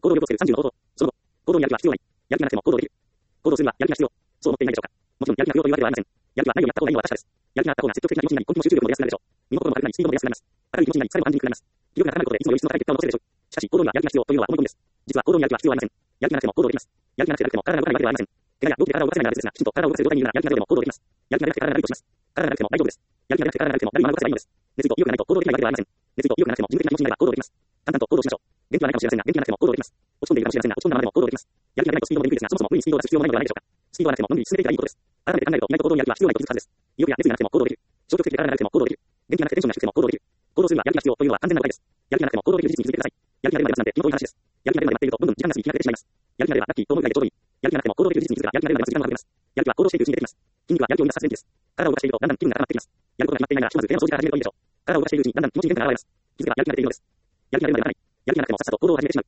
行動を予防する30の方法。その後、行動にやる気は必要ない。やる気がなくても行動できる。行動するにはやる気が必要。そう思っていないでしょうか。もちろんやる気が不要というわけではありません。やる気は何をやった方がいいのは確かです。やる気があった方が積極的な気持ちになり、根気も集中力も出やすくなるでしょう。身の心も軽くなり、スピードも出やすくなります。明るい気持ちになり、最後安定になります。気力が高まることでいつも良い質の高い結果を残せるでしょう。しかし、行動にはやる気が必要というのは思い込みです。実は行動にやる気は必要はありません。やる気がなくても行動できます。やる気がなくても体が動かないわけではありません。怪我や病気で体を動かせないなら別ですが、きちんと体を動かせる状態にいるならやる気がなくても行動できます。やる気がなくて体がないとします。体がなくても大丈夫です。やる気がなくて体がなくても何も動かせばいいのです。熱意と意欲がないと行動できないわけではありません。熱意と意欲がなくても純粋な気持ちになれば行動できます。淡々と行動しましょう。元気はないかもしれませんが、元気がなくても行動できます。落ち込んでいるかもしれませんが、落ち込んだままでも行動できます。やる気がないとスピードも出にくいですが、そもそも無理にスピードを出す必要もないのではないでしょうか。スピードがなくてものんびり進めていけばいいことです。改めて考えると、意外と行動にやる気は必要ないと気づくはずです。意欲や熱意がなくても行動できる。消極的で体がなくても行動できる。元気がなくてテンションが低くても行動できる。行動するにはやる気が必要というのは完全な誤解です。やる気がなくても行動できる事実に気づいてください。やる気が出るまで待つなんて気の遠い話です。やる気が出るまで待っているとどんどん時間が過ぎ気が出てしまいます。やる気が出ればラッキーと思うぐらいでちょうどいい。やる気がなくても行動できる事実に気づくが、やる気が出るまで待つ時間がかかります。やる気は行動していくうちに出てきます。筋肉はやる気を生み出す電気です。体を動かしているとだんだん気分が高まってきます。やることが決まっていないならひとまず部屋の掃除から始めるといいでしょう。体を動かしているうちにだんだん気持ちに変化が現れます。気づけばやる気が出ているのです。やる気が出るまで待たない。やる気がなくてもさっさと行動を始めてしまう。